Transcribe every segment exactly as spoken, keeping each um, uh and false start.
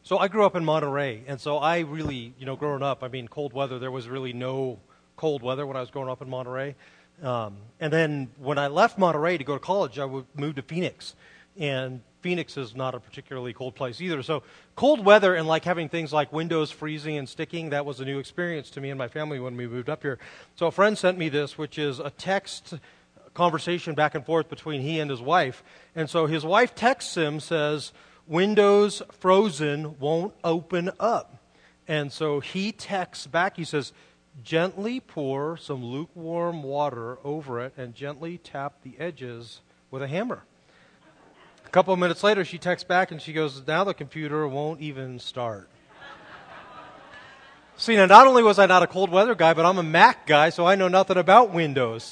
So I grew up in Monterey, and so I really, you know, growing up, I mean, cold weather, there was really no cold weather when I was growing up in Monterey. Um, and then when I left Monterey to go to college, I would move to Phoenix. And Phoenix is not a particularly cold place either. So cold weather and like having things like windows freezing and sticking, that was a new experience to me and my family when we moved up here. So a friend sent me this, which is a text conversation back and forth between he and his wife. And so his wife texts him, says, "Windows frozen, won't open up." And so he texts back, he says, "Gently pour some lukewarm water over it and gently tap the edges with a hammer." A couple of minutes later, she texts back and she goes, "Now the computer won't even start." See, now not only was I not a cold weather guy, but I'm a Mac guy, so I know nothing about Windows.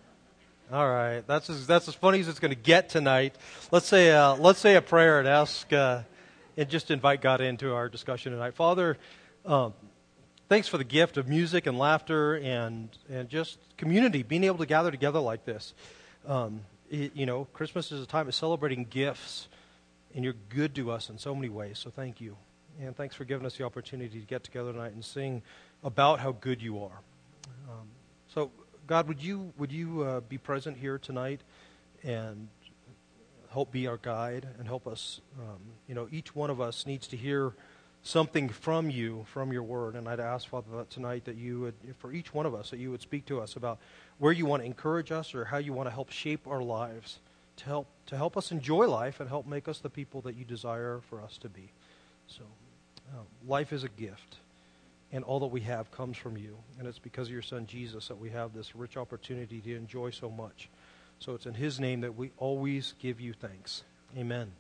All right, that's as, that's as funny as it's going to get tonight. Let's say uh, let's say a prayer and ask uh, and just invite God into our discussion tonight. Father, um, thanks for the gift of music and laughter and and just community, being able to gather together like this. Um, it, you know, Christmas is a time of celebrating gifts, and you're good to us in so many ways. So thank you, and thanks for giving us the opportunity to get together tonight and sing about how good you are. Um, so. God, would you would you uh, be present here tonight and help be our guide and help us, um, you know, each one of us needs to hear something from you, from your word. And I'd ask, Father, that tonight that you would, for each one of us, that you would speak to us about where you want to encourage us or how you want to help shape our lives to help to help us enjoy life and help make us the people that you desire for us to be. So uh, life is a gift. And all that we have comes from you. And it's because of your Son, Jesus, that we have this rich opportunity to enjoy so much. So it's in his name that we always give you thanks. Amen.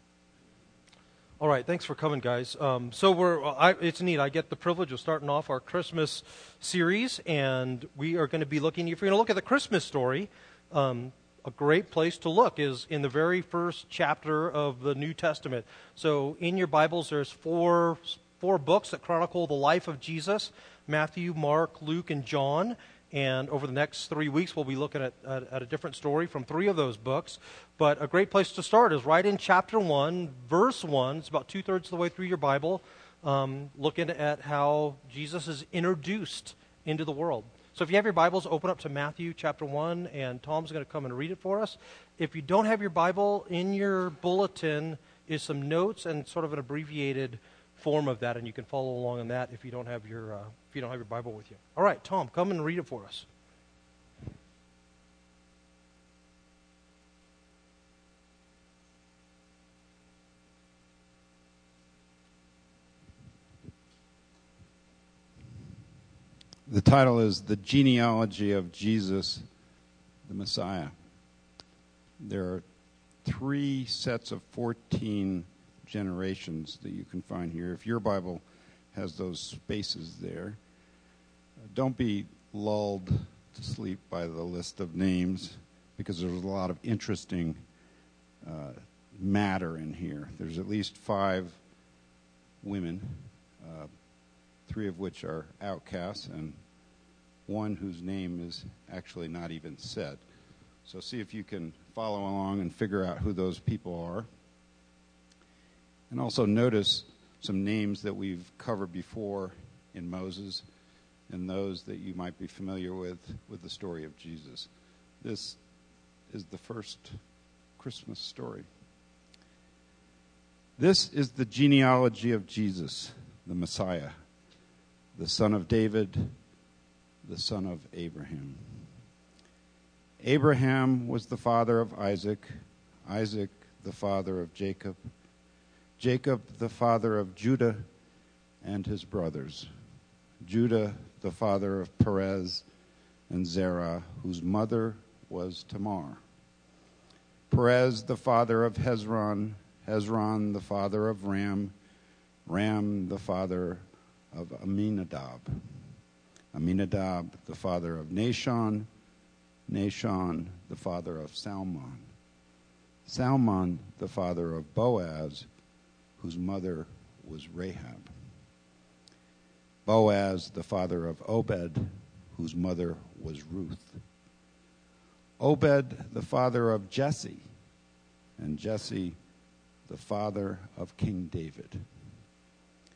All right, thanks for coming, guys. Um, so we're I, it's neat. I get the privilege of starting off our Christmas series, and we are going to be looking, if you're going to look at the Christmas story, um, a great place to look is in the very first chapter of the New Testament. So in your Bibles, there's four Four books that chronicle the life of Jesus: Matthew, Mark, Luke, and John. And over the next three weeks, we'll be looking at, at, at a different story from three of those books. But a great place to start is right in chapter one, verse one. It's about two-thirds of the way through your Bible, um, looking at how Jesus is introduced into the world. So if you have your Bibles, open up to Matthew chapter one, and Tom's going to come and read it for us. If you don't have your Bible, in your bulletin is some notes and sort of an abbreviated form of that, and you can follow along on that if you don't have your uh, if you don't have your Bible with you. All right, Tom, come and read it for us. The title is The Genealogy of Jesus, the Messiah. There are three sets of fourteen generations that you can find here. If your Bible has those spaces there, don't be lulled to sleep by the list of names, because there's a lot of interesting uh, matter in here. There's at least five women, uh, three of which are outcasts, and one whose name is actually not even said. So see if you can follow along and figure out who those people are. And also notice some names that we've covered before in Moses and those that you might be familiar with with the story of Jesus. This is the first Christmas story. This is the genealogy of Jesus, the Messiah, the son of David, the son of Abraham. Abraham was the father of Isaac, Isaac the father of Jacob, Jacob the father of Judah and his brothers, Judah the father of Perez and Zerah, whose mother was Tamar, Perez the father of Hezron, Hezron the father of Ram, Ram the father of Aminadab, Aminadab the father of Nahshon, Nahshon the father of Salmon, Salmon the father of Boaz, whose mother was Rahab, Boaz the father of Obed, whose mother was Ruth, Obed the father of Jesse, and Jesse the father of King David,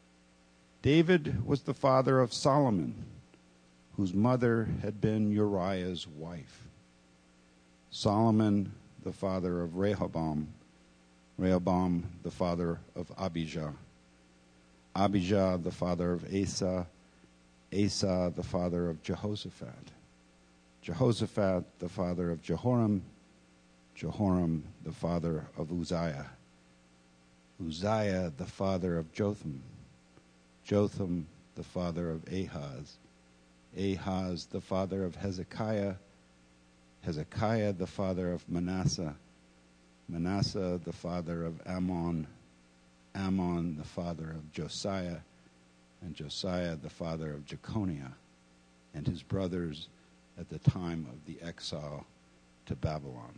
David was the father of Solomon, whose mother had been Uriah's wife. Solomon, the father of Rehoboam. Rehoboam, the father of Abijah. Abijah, the father of Asa. Asa, the father of Jehoshaphat. Jehoshaphat, the father of Jehoram. Jehoram, the father of Uzziah. Uzziah, the father of Jotham. Jotham, the father of Ahaz. Ahaz, the father of Hezekiah. Hezekiah, the father of Manasseh. Manasseh, the father of Ammon. Ammon, the father of Josiah. And Josiah, the father of Jeconiah, and his brothers at the time of the exile to Babylon.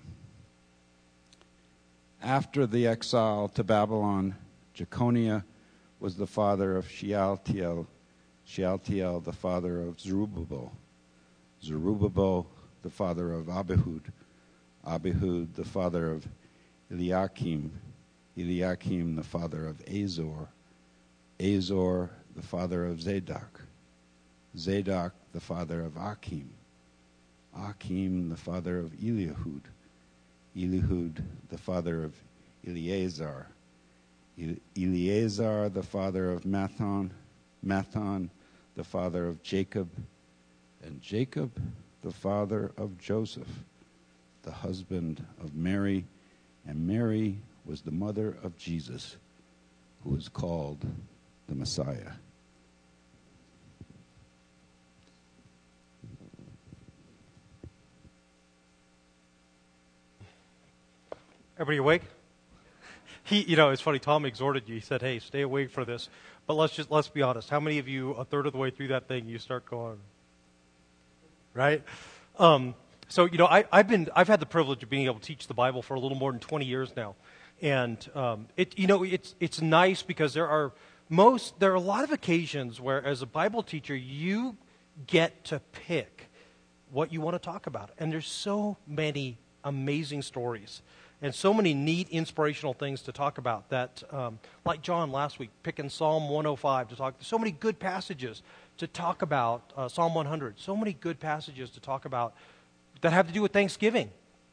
After the exile to Babylon, Jeconiah was the father of Shealtiel. Shealtiel, the father of Zerubbabel. Zerubbabel, the father of Abihud. Abihud, the father of Eliakim. Eliakim, the father of Azor. Azor, the father of Zadok. Zadok, the father of Achim. Achim, the father of Eliahud. Eliahud, the father of Eleazar. Eleazar, the father of Matthan. Matthan, the father of Jacob. And Jacob, the father of Joseph, the husband of Mary. And Mary was the mother of Jesus, who is called the Messiah. Everybody awake? He, you know, it's funny. Tom exhorted you. He said, "Hey, stay awake for this." But let's just let's be honest. How many of you, a third of the way through that thing, you start going, right? Um, so you know, I, I've been I've had the privilege of being able to teach the Bible for a little more than twenty years now, and um, it you know it's it's nice because there are most there are a lot of occasions where, as a Bible teacher, you get to pick what you want to talk about, and there's so many amazing stories. And so many neat, inspirational things to talk about that, um, like John last week, picking Psalm one oh five to talk. So many good passages to talk about, uh, Psalm one hundred. So many good passages to talk about that have to do with Thanksgiving.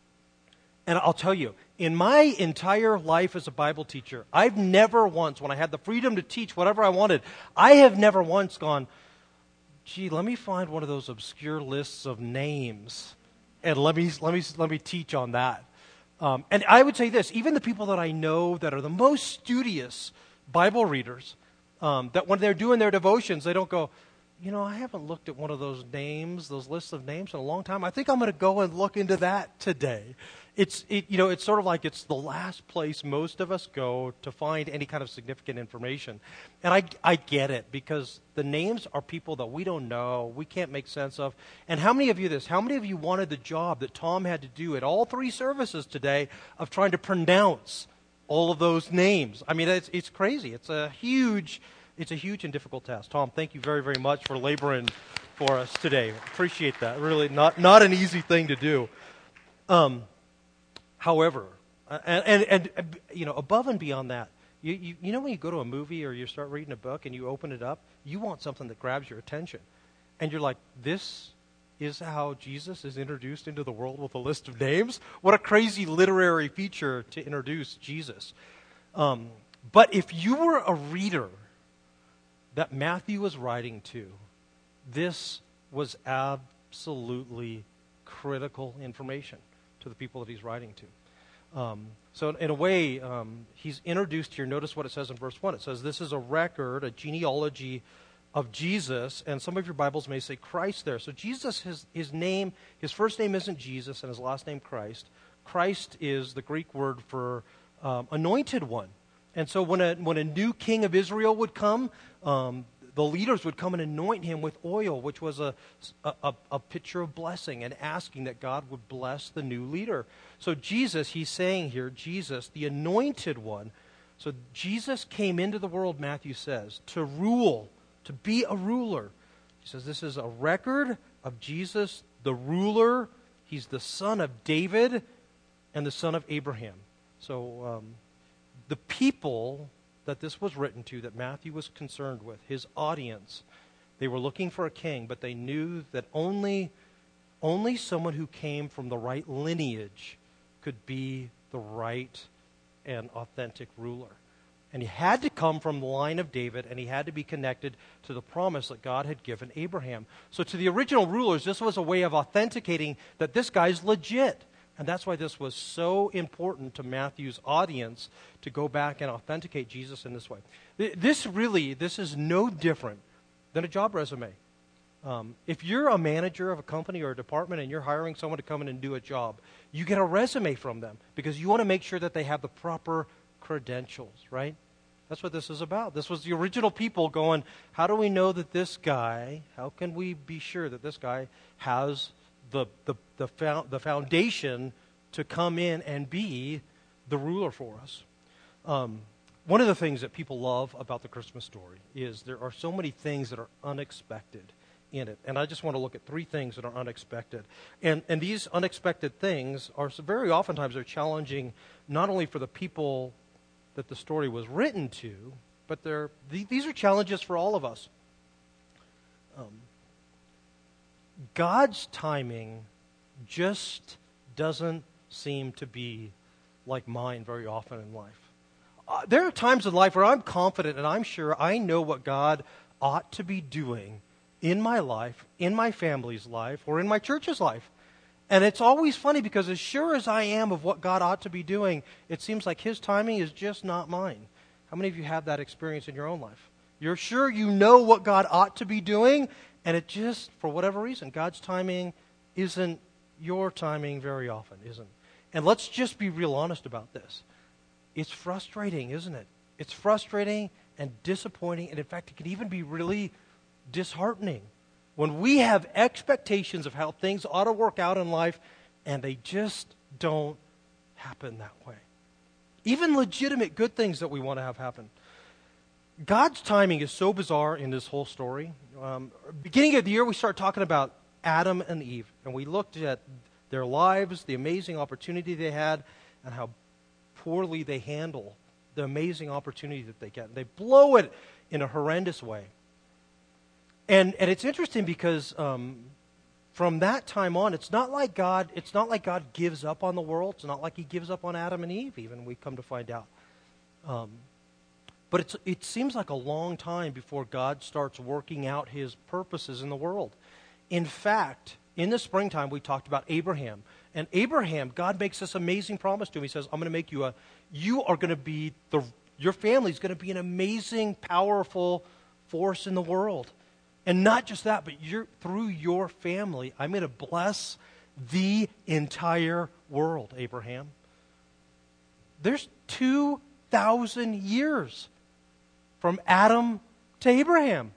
And I'll tell you, in my entire life as a Bible teacher, I've never once, when I had the freedom to teach whatever I wanted, I have never once gone, gee, let me find one of those obscure lists of names and let me let me let me teach on that. Um, and I would say this, even the people that I know that are the most studious Bible readers, um, that when they're doing their devotions, they don't go, you know, I haven't looked at one of those names, those lists of names in a long time. I think I'm going to go and look into that today. It's, it, you know, it's sort of like it's the last place most of us go to find any kind of significant information. And I, I get it, because the names are people that we don't know, we can't make sense of. And how many of you this, how many of you wanted the job that Tom had to do at all three services today of trying to pronounce all of those names? I mean, it's, it's crazy. It's a huge, it's a huge and difficult task. Tom, thank you very, very much for laboring for us today. Appreciate that. Really not, not an easy thing to do. Um, However, uh, and, and, and, you know, above and beyond that, you, you, you know when you go to a movie or you start reading a book and you open it up, you want something that grabs your attention. And you're like, this is how Jesus is introduced into the world with a list of names? What a crazy literary feature to introduce Jesus. Um, but if you were a reader that Matthew was writing to, this was absolutely critical information to the people that he's writing to. Um, so in a way, um, he's introduced here. Notice what it says in verse one. It says, this is a record, a genealogy of Jesus, and some of your Bibles may say Christ there. So Jesus, his, his name, his first name isn't Jesus, and his last name Christ. Christ is the Greek word for um, anointed one. And so when a, when a new king of Israel would come, um, the leaders would come and anoint him with oil, which was a, a, a picture of blessing and asking that God would bless the new leader. So Jesus, he's saying here, Jesus, the anointed one. So Jesus came into the world, Matthew says, to rule, to be a ruler. He says this is a record of Jesus, the ruler. He's the son of David and the son of Abraham. So um, the people that this was written to, that Matthew was concerned with, his audience, they were looking for a king, but they knew that only, only someone who came from the right lineage could be the right and authentic ruler. And he had to come from the line of David, and he had to be connected to the promise that God had given Abraham. So to the original rulers, this was a way of authenticating that this guy's legit. And that's why this was so important to Matthew's audience to go back and authenticate Jesus in this way. This really, this is no different than a job resume. Um, if you're a manager of a company or a department and you're hiring someone to come in and do a job, you get a resume from them because you want to make sure that they have the proper credentials, right? That's what this is about. This was the original people going, how do we know that this guy, how can we be sure that this guy has the the the, fo- the foundation to come in and be the ruler for us? Um, one of the things that people love about the Christmas story is there are so many things that are unexpected in it. And I just want to look at three things that are unexpected. And and these unexpected things are so very oftentimes they're challenging not only for the people that the story was written to, but they're, th- these are challenges for all of us. Um, God's timing just doesn't seem to be like mine very often in life. Uh, there are times in life where I'm confident and I'm sure I know what God ought to be doing in my life, in my family's life, or in my church's life. And it's always funny because as sure as I am of what God ought to be doing, it seems like his timing is just not mine. How many of you have that experience in your own life? You're sure you know what God ought to be doing, and it just, for whatever reason, God's timing isn't your timing very often, isn't? And let's just be real honest about this. It's frustrating, isn't it? It's frustrating and disappointing, and in fact, it can even be really disheartening when we have expectations of how things ought to work out in life, and they just don't happen that way. Even legitimate good things that we want to have happen. God's timing is so bizarre in this whole story. Um, beginning of the year, we start talking about Adam and Eve, and we looked at their lives, the amazing opportunity they had, and how poorly they handle the amazing opportunity that they get. They blow it in a horrendous way. And and it's interesting because um, from that time on, it's not like God. It's not like God gives up on the world. It's not like He gives up on Adam and Eve. Even we come to find out. Um, but it's it seems like a long time before God starts working out His purposes in the world. In fact, in the springtime, we talked about Abraham. And Abraham, God makes this amazing promise to him. He says, "I'm going to make you a. You are going to be the. Your family is going to be an amazing, powerful force in the world." And not just that, but you're, through your family, I'm going to bless the entire world, Abraham. There's two thousand years from Adam to Abraham,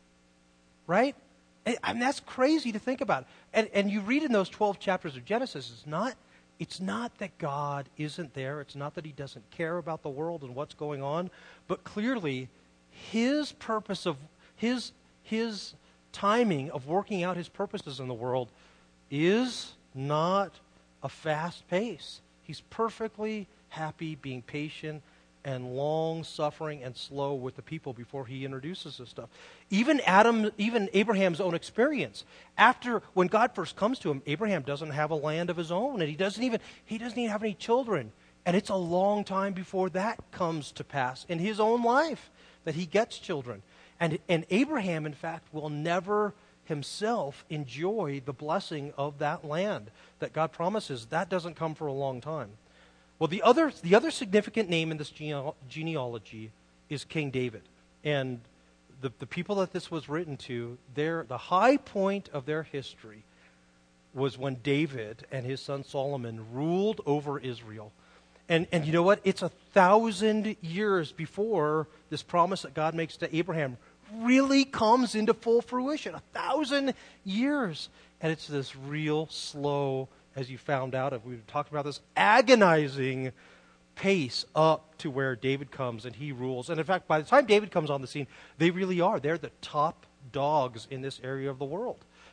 right? And, and that's crazy to think about. And, and you read in those twelve chapters of Genesis, it's not, it's not that God isn't there. It's not that He doesn't care about the world and what's going on. But clearly, His purpose of, His His timing of working out His purposes in the world is not a fast pace. He's perfectly happy being patient and long-suffering and slow with the people before He introduces this stuff. Even Adam, even Abraham's own experience. After, when God first comes to him, Abraham doesn't have a land of his own, and he doesn't even he doesn't even have any children. And it's a long time before that comes to pass in his own life that he gets children. And, and Abraham, in fact, will never himself enjoy the blessing of that land that God promises. That doesn't come for a long time. Well, the other, the other significant name in this gene- genealogy is King David. And the, the people that this was written to, their, the high point of their history was when David and his son Solomon ruled over Israel. And and you know what? It's a thousand years before this promise that God makes to Abraham really comes into full fruition. A thousand years. And it's this real slow, as you found out, if we talked about this, agonizing pace up to where David comes and he rules. And in fact, by the time David comes on the scene, they really are. They're the top dogs in this area of the world.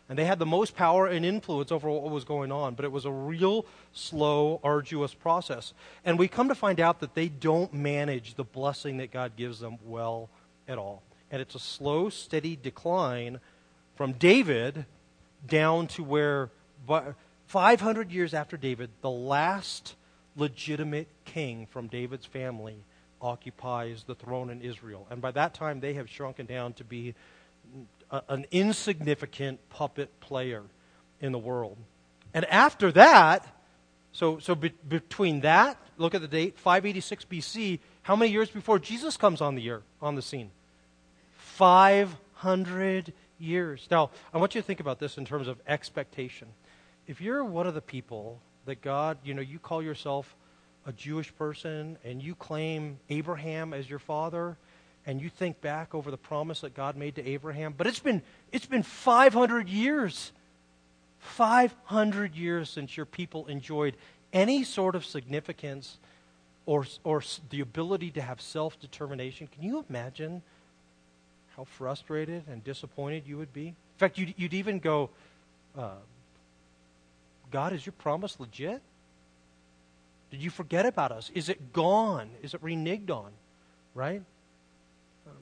And they had the most power and influence over what was going on. But it was a real slow, arduous process. And we come to find out that they don't manage the blessing that God gives them well at all. And it's a slow, steady decline from David down to where five hundred years after David, the last legitimate king from David's family occupies the throne in Israel. And by that time, they have shrunken down to be a, an insignificant puppet player in the world. And after that, so so be, between that, look at the date, five eighty-six B C, how many years before Jesus comes on the year, on the scene? five hundred years. Now, I want you to think about this in terms of expectation. If you're one of the people that God, you know, you call yourself a Jewish person and you claim Abraham as your father and you think back over the promise that God made to Abraham, but it's been it's been five hundred years. five hundred years since your people enjoyed any sort of significance or or the ability to have self-determination. Can you imagine how frustrated and disappointed you would be? In fact, you'd, you'd even go, uh, God, is your promise legit? Did you forget about us? Is it gone? Is it reneged on? Right? Um,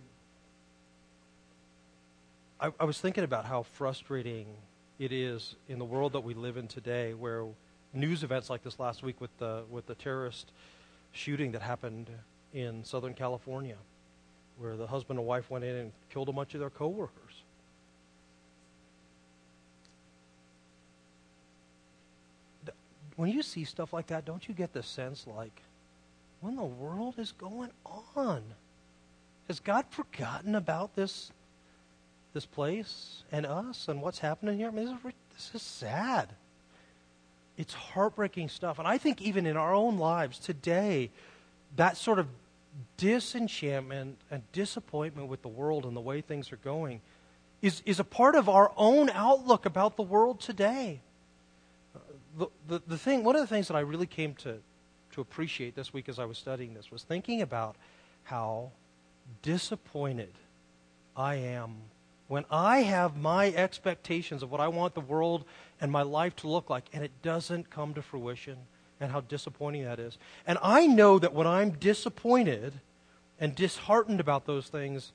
I, I was thinking about how frustrating it is in the world that we live in today, where news events like this last week with the with the terrorist shooting that happened in Southern California, where the husband and wife went in and killed a bunch of their coworkers. When you see stuff like that, don't you get the sense like, what in the world is going on? Has God forgotten about this this place and us and what's happening here? I mean, this is, this is sad. It's heartbreaking stuff. And I think even in our own lives today, that sort of disenchantment and disappointment with the world and the way things are going is, is a part of our own outlook about the world today. The, the, the thing, one of the things that I really came to, to appreciate this week as I was studying this was thinking about how disappointed I am when I have my expectations of what I want the world and my life to look like, and it doesn't come to fruition, and how disappointing that is. And I know that when I'm disappointed and disheartened about those things,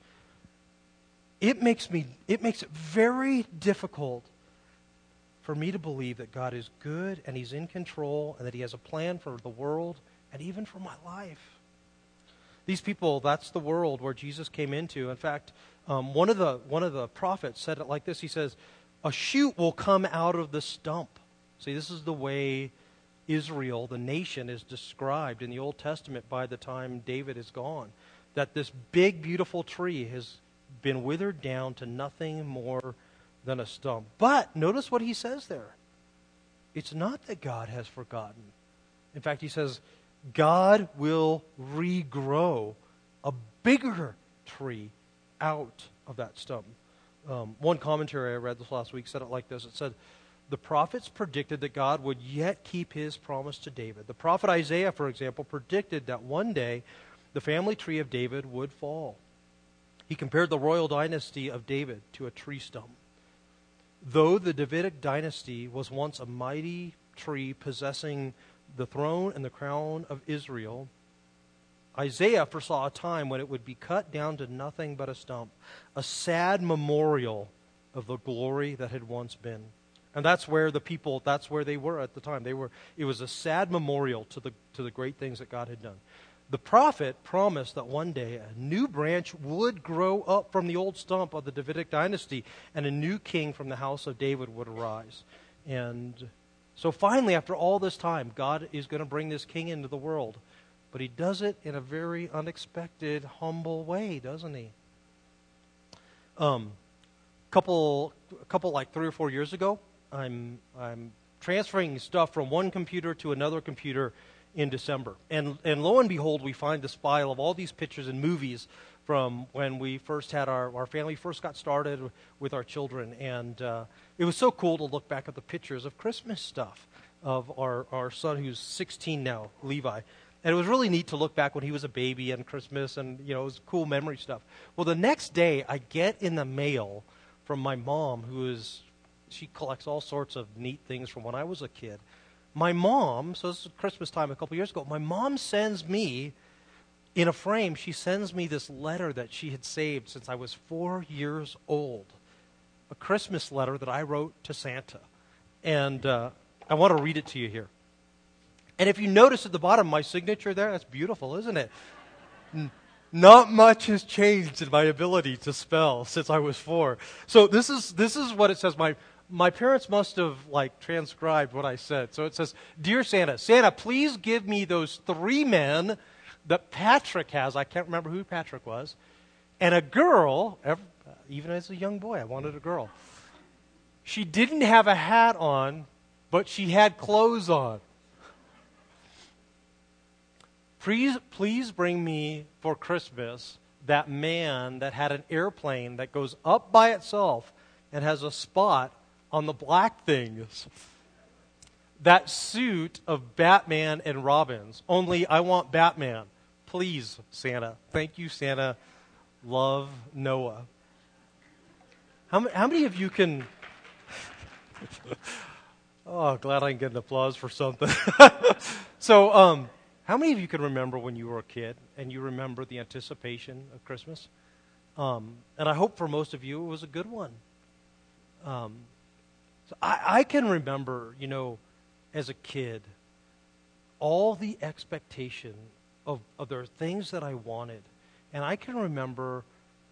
it makes me, it makes it very difficult for me to believe that God is good and He's in control and that He has a plan for the world and even for my life. These people, that's the world where Jesus came into. In fact, um, one of the one of the prophets said it like this. He says, a shoot will come out of the stump. See, this is the way Israel, the nation, is described in the Old Testament by the time David is gone. That this big, beautiful tree has been withered down to nothing more than a stump. But notice what he says there. It's not that God has forgotten. In fact, he says, God will regrow a bigger tree out of that stump. Um, one commentary I read this last week said it like this. It said, the prophets predicted that God would yet keep His promise to David. The prophet Isaiah, for example, predicted that one day the family tree of David would fall. He compared the royal dynasty of David to a tree stump. Though the Davidic dynasty was once a mighty tree possessing the throne and the crown of Israel, Isaiah foresaw a time when it would be cut down to nothing but a stump, a sad memorial of the glory that had once been. And that's where the people, that's where they were at the time. They were, it was a sad memorial to the to the great things that God had done. The prophet promised that one day a new branch would grow up from the old stump of the Davidic dynasty, and a new king from the house of David would arise. And so finally, after all this time, God is going to bring this king into the world. But He does it in a very unexpected, humble way, doesn't He? Um, couple, a couple like three or four years ago, I'm I'm transferring stuff from one computer to another computer in December. And and lo and behold, we find this file of all these pictures and movies from when we first had our, our family first got started with our children. And uh, it was so cool to look back at the pictures of Christmas stuff of our, our son who's sixteen now, Levi. And it was really neat to look back when he was a baby and Christmas, and you know, it was cool memory stuff. Well, the next day I get in the mail from my mom, who is she collects all sorts of neat things from when I was a kid. My mom, so this is Christmas time a couple years ago, my mom sends me, in a frame, she sends me this letter that she had saved since I was four years old. A Christmas letter that I wrote to Santa. And uh, I want to read it to you here. And if you notice at the bottom, my signature there, that's beautiful, isn't it? N- Not much has changed in my ability to spell since I was four. So this is this is what it says. My my parents must have like transcribed what I said. So it says, "Dear Santa, Santa, please give me those three men that Patrick has." I can't remember who Patrick was. And a girl, ever, even as a young boy, I wanted a girl. She didn't have a hat on, but she had clothes on. Please, please bring me for Christmas that man that had an airplane that goes up by itself and has a spot on the black things. That suit of Batman and Robin's. Only I want Batman. Please, Santa. Thank you, Santa. Love, Noah. How, how many of you can... Oh, glad I can get an applause for something. So, um... how many of you can remember when you were a kid and you remember the anticipation of Christmas? Um, and I hope for most of you it was a good one. Um, so I, I can remember, you know, as a kid, all the expectation of, of the things that I wanted. And I can remember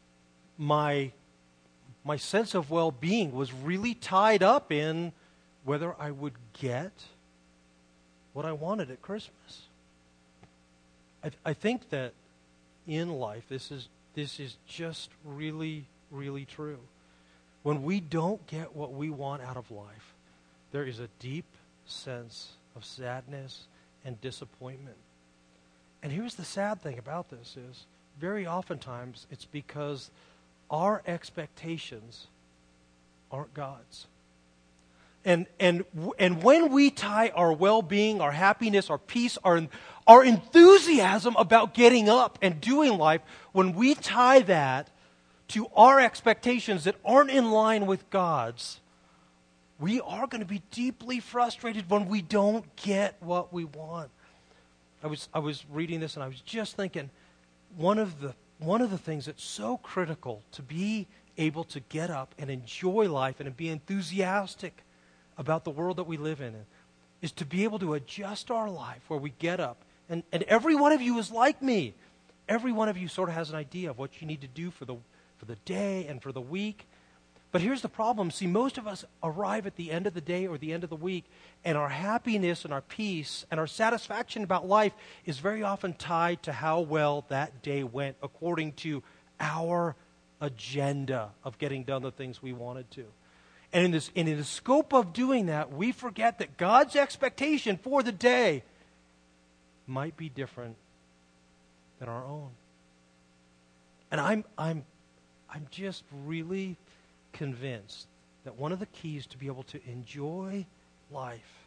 my, my sense of well-being was really tied up in whether I would get what I wanted at Christmas. I, I think that in life, this is this is just really, really true. When we don't get what we want out of life, there is a deep sense of sadness and disappointment. And here's the sad thing about this is, very oftentimes, it's because our expectations aren't God's. And and and when we tie our well-being, our happiness, our peace, our our enthusiasm about getting up and doing life, when we tie that to our expectations that aren't in line with God's, we are going to be deeply frustrated when we don't get what we want. I was I was reading this and I was just thinking, one of the one of the things that's so critical to be able to get up and enjoy life and be enthusiastic about the world that we live in is to be able to adjust our life where we get up. And, and every one of you is like me. Every one of you sort of has an idea of what you need to do for the, for the day and for the week. But here's the problem. See, most of us arrive at the end of the day or the end of the week, and our happiness and our peace and our satisfaction about life is very often tied to how well that day went according to our agenda of getting done the things we wanted to. And in this, and in the scope of doing that, we forget that God's expectation for the day might be different than our own. And I'm, I'm, I'm just really convinced that one of the keys to be able to enjoy life,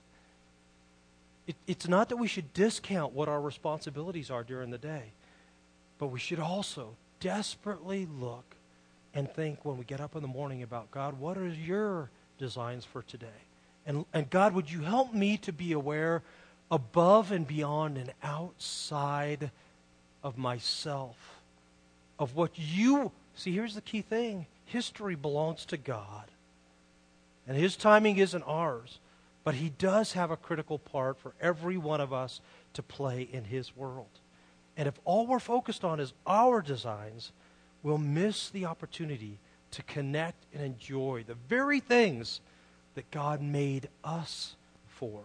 it, it's not that we should discount what our responsibilities are during the day, but we should also desperately look and think when we get up in the morning about, God, what are your designs for today? And, and God, would you help me to be aware above and beyond and outside of myself, of what you... See, here's the key thing. History belongs to God. And His timing isn't ours. But He does have a critical part for every one of us to play in His world. And if all we're focused on is our designs, we'll miss the opportunity to connect and enjoy the very things that God made us for.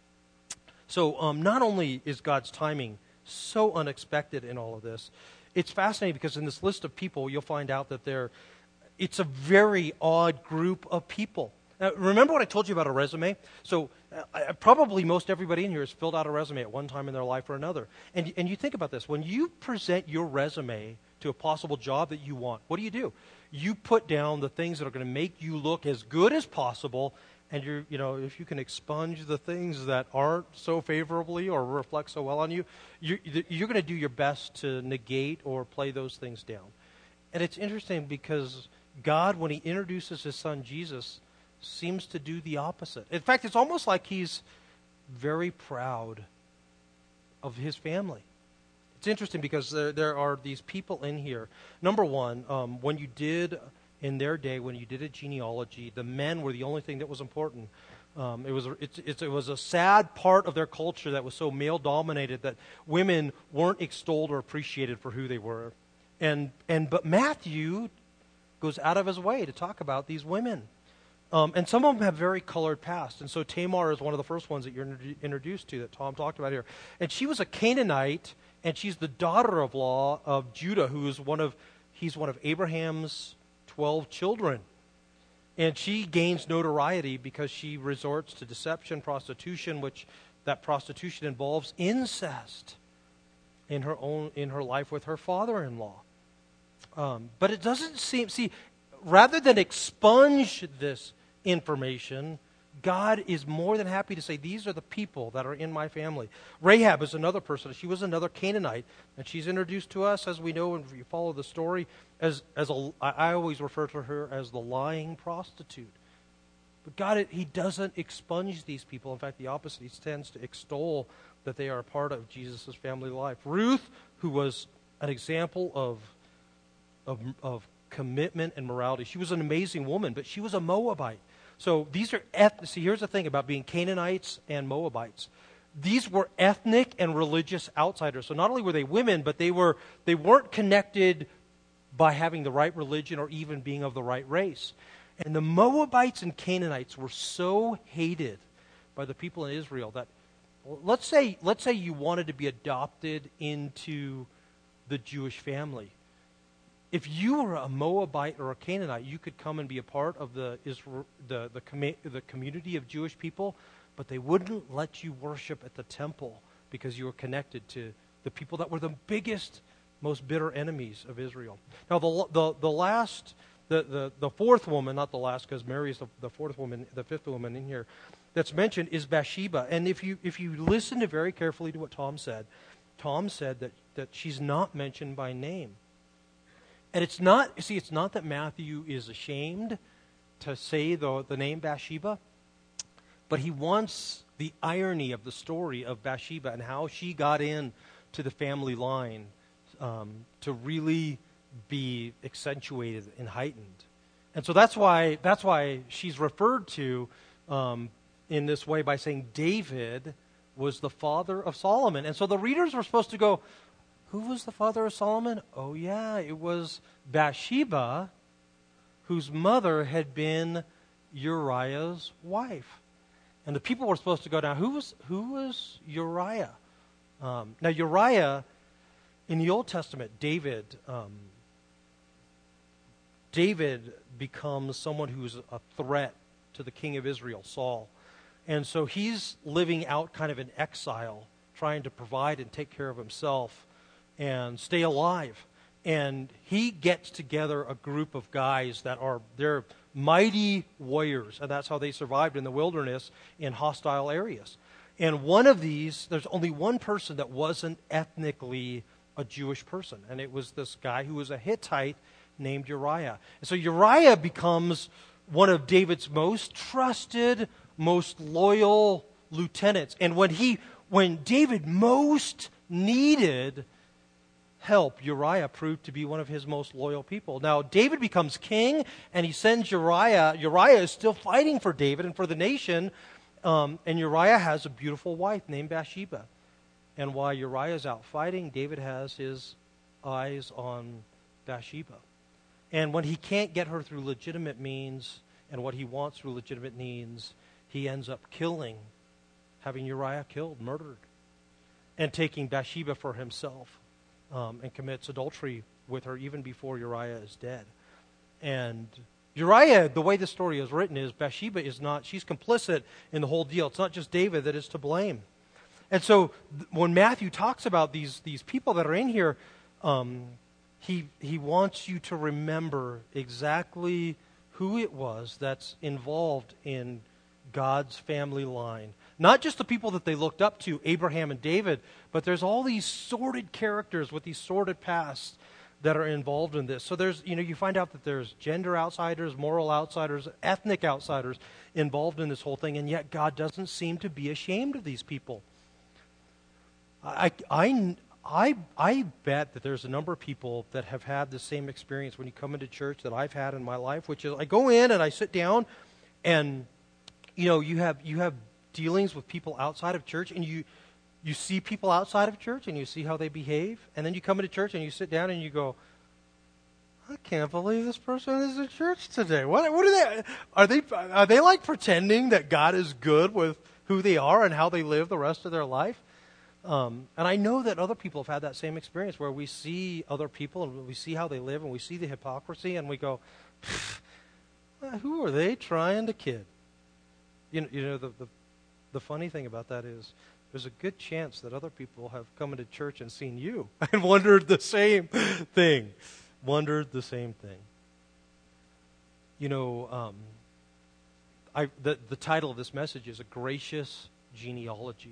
So um, not only is God's timing so unexpected in all of this, it's fascinating because in this list of people, you'll find out that they're, it's a very odd group of people. Now, remember what I told you about a resume? So uh, probably most everybody in here has filled out a resume at one time in their life or another. And, and you think about this. When you present your resume to a possible job that you want, what do you do? You put down the things that are going to make you look as good as possible, and you're, you know, if you can expunge the things that aren't so favorably or reflect so well on you, you're, you're going to do your best to negate or play those things down. And it's interesting because God, when He introduces His Son Jesus, seems to do the opposite. In fact, it's almost like he's very proud of his family. It's interesting because there, there are these people in here. Number one, um, when you did, in their day, when you did a genealogy, the men were the only thing that was important. Um, it was it, it, it was a sad part of their culture that was so male-dominated that women weren't extolled or appreciated for who they were. And and but Matthew goes out of his way to talk about these women. Um, and some of them have very colored past. And so Tamar is one of the first ones that you're introdu- introduced to that Tom talked about here. And she was a Canaanite, and she's the daughter-in-law of Judah, who is one of, he's one of Abraham's twelve children. And she gains notoriety because she resorts to deception, prostitution, which that prostitution involves incest in her own, in her life with her father-in-law. Um, but it doesn't seem, see, rather than expunge this information, God is more than happy to say, these are the people that are in my family. Rahab is another person. She was another Canaanite, and she's introduced to us, as we know, and if you follow the story, as as a, I always refer to her as the lying prostitute. But God, He doesn't expunge these people. In fact, the opposite. He tends to extol that they are a part of Jesus' family life. Ruth, who was an example of of, of commitment and morality. She was an amazing woman, but she was a Moabite. So these are ethnic. See, here's the thing about being Canaanites and Moabites. These were ethnic and religious outsiders. So not only were they women, but they were they weren't connected by having the right religion or even being of the right race. And the Moabites and Canaanites were so hated by the people in Israel that, well, let's say let's say you wanted to be adopted into the Jewish family. If you were a Moabite or a Canaanite, you could come and be a part of the Israel, the the, com- the community of Jewish people, but they wouldn't let you worship at the temple because you were connected to the people that were the biggest, most bitter enemies of Israel. Now, the the, the last, the, the, the fourth woman, not the last, because Mary is the, the fourth woman, the fifth woman in here that's mentioned is Bathsheba. And if you if you listen to very carefully to what Tom said, Tom said that that she's not mentioned by name. And it's not, see, it's not that Matthew is ashamed to say the, the name Bathsheba, but he wants the irony of the story of Bathsheba and how she got in to the family line um, to really be accentuated and heightened. And so that's why that's why she's referred to um, in this way by saying David was the father of Solomon. And so the readers were supposed to go, who was the father of Solomon? Oh, yeah, it was Bathsheba, whose mother had been Uriah's wife. And the people were supposed to go down, who was who was Uriah? Um, now, Uriah, in the Old Testament, David, um, David becomes someone who's a threat to the king of Israel, Saul. And so he's living out kind of in exile, trying to provide and take care of himself and stay alive. And he gets together a group of guys that are, they're mighty warriors, and that's how they survived in the wilderness in hostile areas. And one of these, there's only one person that wasn't ethnically a Jewish person, and it was this guy who was a Hittite named Uriah. And so Uriah becomes one of David's most trusted, most loyal lieutenants. And when he, when David most needed help, Uriah proved to be one of his most loyal people. Now, David becomes king, and he sends Uriah. Uriah is still fighting for David and for the nation, um, and Uriah has a beautiful wife named Bathsheba. And while Uriah is out fighting, David has his eyes on Bathsheba. And when he can't get her through legitimate means, and what he wants through legitimate means, he ends up killing, having Uriah killed, murdered, and taking Bathsheba for himself. Um, and commits adultery with her even before Uriah is dead. And Uriah, the way the story is written, is Bathsheba is not, she's complicit in the whole deal. It's not just David that is to blame. And so th- when Matthew talks about these, these people that are in here, um, he, he wants you to remember exactly who it was that's involved in God's family line. Not just the people that they looked up to, Abraham and David, but there's all these sordid characters with these sordid pasts that are involved in this. So there's, you know, you find out that there's gender outsiders, moral outsiders, ethnic outsiders involved in this whole thing, and yet God doesn't seem to be ashamed of these people. I, I, I, I bet that there's a number of people that have had the same experience when you come into church that I've had in my life, which is I go in and I sit down, and you know, you have you have dealings with people outside of church, and you you see people outside of church, and you see how they behave, and then you come into church and you sit down and you go, I can't believe this person is in church today. What what are they are they are they like pretending that God is good with who they are and how they live the rest of their life? Um, and I know that other people have had that same experience where we see other people and we see how they live and we see the hypocrisy and we go, who are they trying to kid? You know, you know the, the the funny thing about that is there's a good chance that other people have come into church and seen you and wondered the same thing. Wondered the same thing. You know, um, I the, the title of this message is A Gracious Genealogy.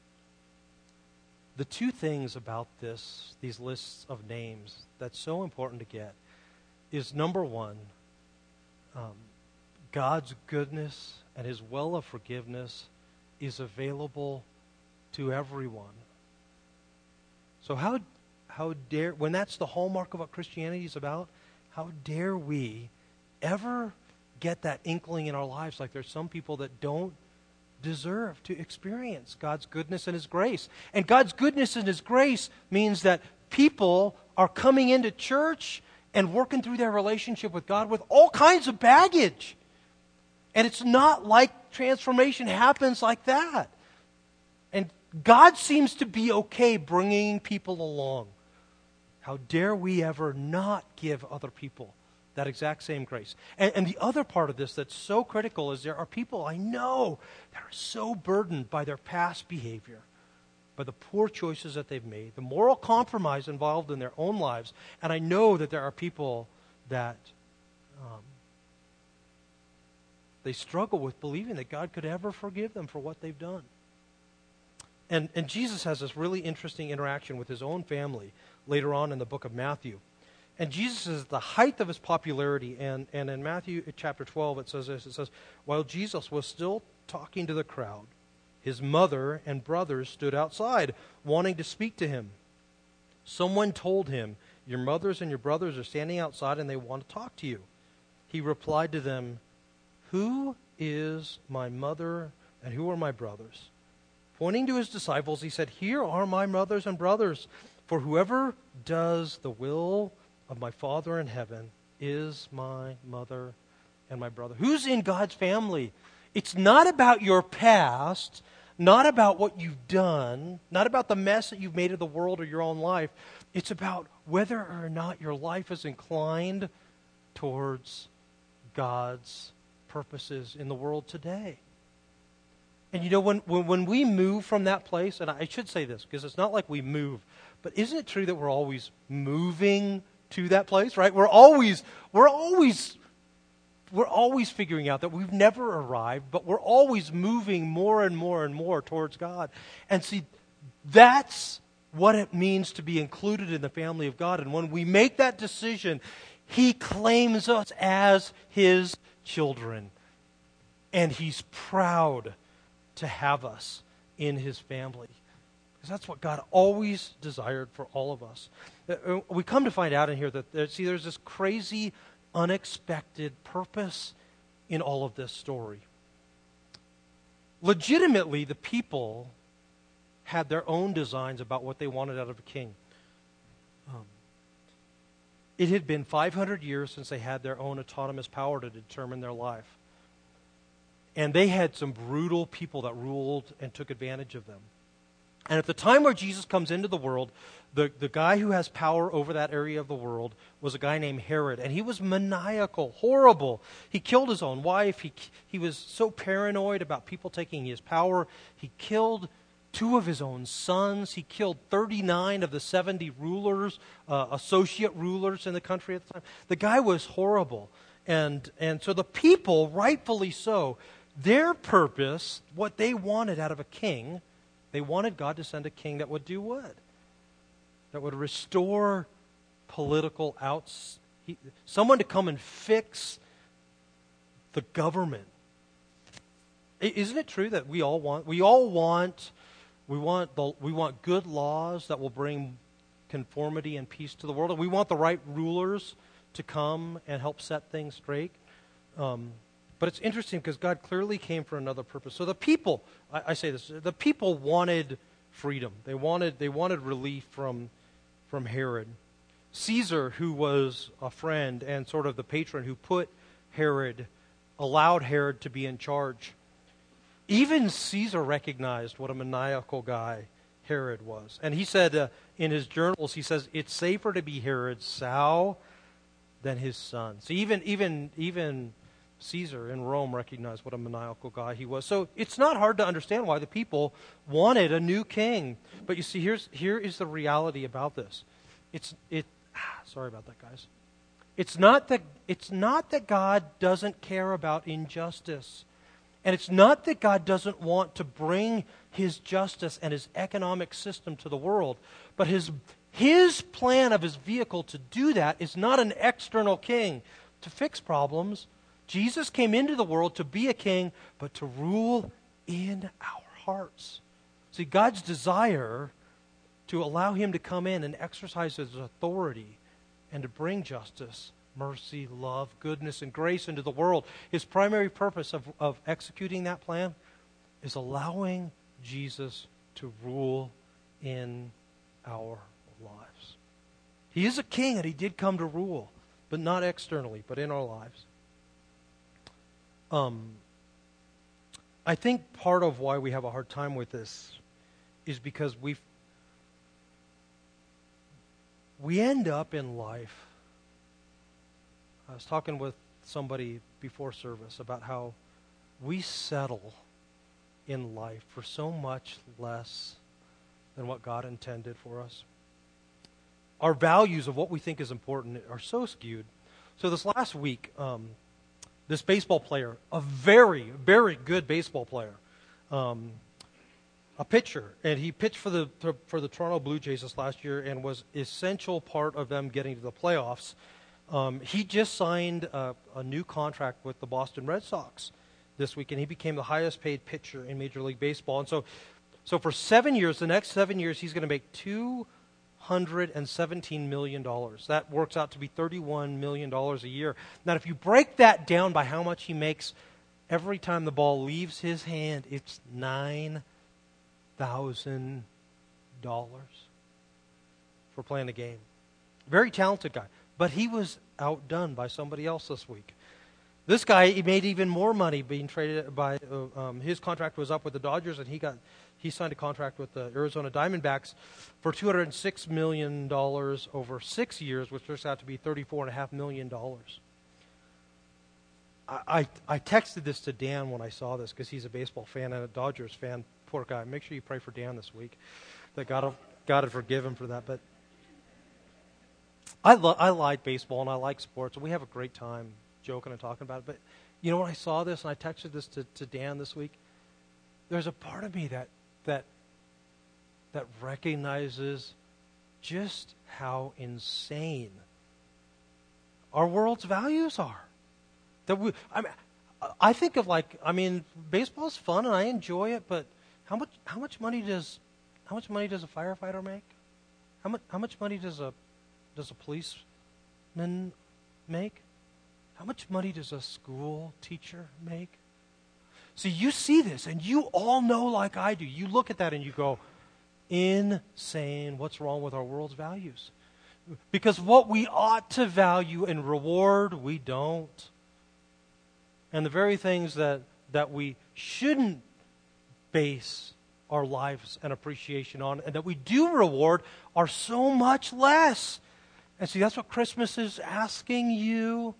The two things about this, these lists of names that's so important to get is, number one, um, God's goodness and His well of forgiveness is available to everyone. So how how dare, when that's the hallmark of what Christianity is about, how dare we ever get that inkling in our lives like there's some people that don't deserve to experience God's goodness and His grace. And God's goodness and His grace means that people are coming into church and working through their relationship with God with all kinds of baggage. And it's not like transformation happens like that. And God seems to be okay bringing people along. How dare we ever not give other people that exact same grace? And, and the other part of this that's so critical is there are people I know that are so burdened by their past behavior, by the poor choices that they've made, the moral compromise involved in their own lives. And I know that there are people that um, they struggle with believing that God could ever forgive them for what they've done. And, and Jesus has this really interesting interaction with His own family later on in the book of Matthew. And Jesus is at the height of His popularity. And, and in Matthew chapter twelve, it says this. It says, while Jesus was still talking to the crowd, His mother and brothers stood outside, wanting to speak to Him. Someone told Him, your mothers and your brothers are standing outside and they want to talk to you. He replied to them, who is my mother and who are my brothers? Pointing to His disciples, He said, here are my mothers and brothers. For whoever does the will of my Father in heaven is my mother and my brother. Who's in God's family? It's not about your past, not about what you've done, not about the mess that you've made of the world or your own life. It's about whether or not your life is inclined towards God's purposes in the world today. And you know, when, when, when we move from that place, and I should say this, because it's not like we move, but isn't it true that we're always moving to that place, right? We're always, we're always, we're always figuring out that we've never arrived, but we're always moving more and more and more towards God. And see, that's what it means to be included in the family of God. And when we make that decision, He claims us as His children. And He's proud to have us in His family. Because that's what God always desired for all of us. We come to find out in here that, see, there's this crazy, unexpected purpose in all of this story. Legitimately, the people had their own designs about what they wanted out of a king. Um, it had been five hundred years since they had their own autonomous power to determine their life. And they had some brutal people that ruled and took advantage of them. And at the time where Jesus comes into the world, the, the guy who has power over that area of the world was a guy named Herod. And he was maniacal, horrible. He killed his own wife. He, he was so paranoid about people taking his power. He killed two of his own sons. He killed thirty-nine of the seventy rulers, uh, associate rulers in the country at the time. The guy was horrible. And, and so the people, rightfully so, their purpose, what they wanted out of a king, they wanted God to send a king that would do what? That would restore political outs, he, someone to come and fix the government. I, isn't it true that we all want, we all want, we want the, we want good laws that will bring conformity and peace to the world, and we want the right rulers to come and help set things straight. Um, but it's interesting because God clearly came for another purpose. So the people, I, I say this, the people wanted freedom. They wanted they wanted relief from from Herod. Caesar, who was a friend and sort of the patron who put Herod, allowed Herod to be in charge. Even Caesar recognized what a maniacal guy Herod was. And he said uh, in his journals, he says, it's safer to be Herod's sow than his son. So even even even Caesar in Rome recognized what a maniacal guy he was. So it's not hard to understand why the people wanted a new king. But you see, here's here is the reality about this. It's it. Ah, sorry about that, guys. It's not that it's not that God doesn't care about injustice, and it's not that God doesn't want to bring His justice and His economic system to the world. But His His plan of His vehicle to do that is not an external king to fix problems. Jesus came into the world to be a king, but to rule in our hearts. See, God's desire to allow Him to come in and exercise His authority and to bring justice, mercy, love, goodness, and grace into the world. His primary purpose of, of executing that plan is allowing Jesus to rule in our lives. He is a king and He did come to rule, but not externally, but in our lives. Um, I think part of why we have a hard time with this is because we we end up in life. I was talking with somebody before service about how we settle in life for so much less than what God intended for us. Our values of what we think is important are so skewed. So this last week, um, this baseball player, a very, very good baseball player, um, a pitcher, and he pitched for the for the Toronto Blue Jays this last year and was essential part of them getting to the playoffs. Um, he just signed a, a new contract with the Boston Red Sox this week, and he became the highest paid pitcher in Major League Baseball. And so, so for seven years, the next seven years, he's going to make two hundred seventeen million dollars. That works out to be thirty-one million dollars a year. Now, if you break that down by how much he makes every time the ball leaves his hand, it's nine thousand dollars for playing a game. Very talented guy. But he was outdone by somebody else this week. This guy, he made even more money being traded by, uh, um, his contract was up with the Dodgers, and he got he signed a contract with the Arizona Diamondbacks for two hundred six million dollars over six years, which turns out to be thirty-four point five million dollars. I, I, I texted this to Dan when I saw this because he's a baseball fan and a Dodgers fan. Poor guy. Make sure you pray for Dan this week, that God, God would forgive him for that. But I, lo- I like baseball and I like sports, and we have a great time joking and talking about it. But you know, when I saw this and I texted this to, to Dan this week, there's a part of me that that that recognizes just how insane our world's values are. That we, I mean, I think of like, I mean, baseball's fun and I enjoy it, but how much how much money does how much money does a firefighter make? How much how much money does a does a policeman make? How much money does a school teacher make? See, you see this, and you all know like I do. You look at that and you go, insane, what's wrong with our world's values? Because what we ought to value and reward, we don't. And the very things that, that we shouldn't base our lives and appreciation on, and that we do reward, are so much less. And see, that's what Christmas is asking you.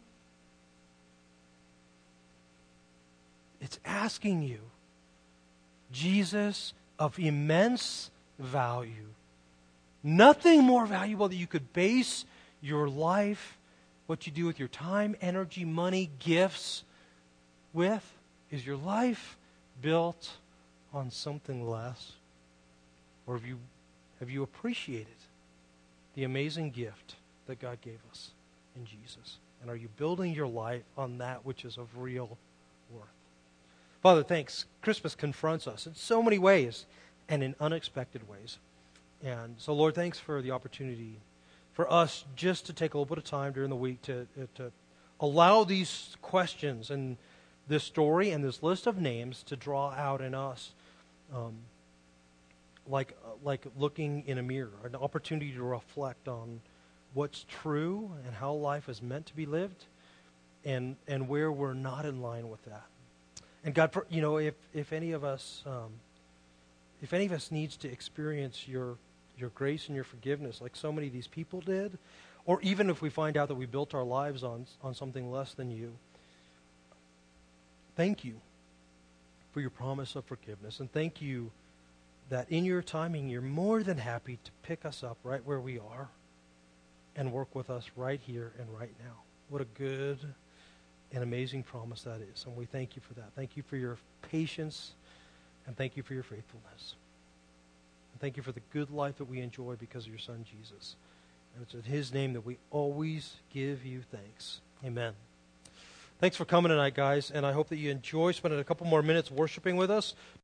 It's asking you, Jesus of immense value, nothing more valuable that you could base your life, what you do with your time, energy, money, gifts with, is your life built on something less? Or have you, have you appreciated the amazing gift that God gave us in Jesus? And are you building your life on that which is of real worth? Father, thanks. Christmas confronts us in so many ways and in unexpected ways. And so, Lord, thanks for the opportunity for us just to take a little bit of time during the week to, to allow these questions and this story and this list of names to draw out in us um, like, like looking in a mirror, an opportunity to reflect on what's true and how life is meant to be lived and, and where we're not in line with that. And God, you know, if, if any of us, um, if any of us needs to experience your your grace and your forgiveness like so many of these people did, or even if we find out that we built our lives on, on something less than you, thank you for your promise of forgiveness. And thank you that in your timing, you're more than happy to pick us up right where we are and work with us right here and right now. What a good and amazing promise that is. And we thank you for that. Thank you for your patience, and thank you for your faithfulness. And thank you for the good life that we enjoy because of your Son, Jesus. And it's in his name that we always give you thanks. Amen. Thanks for coming tonight, guys, and I hope that you enjoy spending a couple more minutes worshiping with us.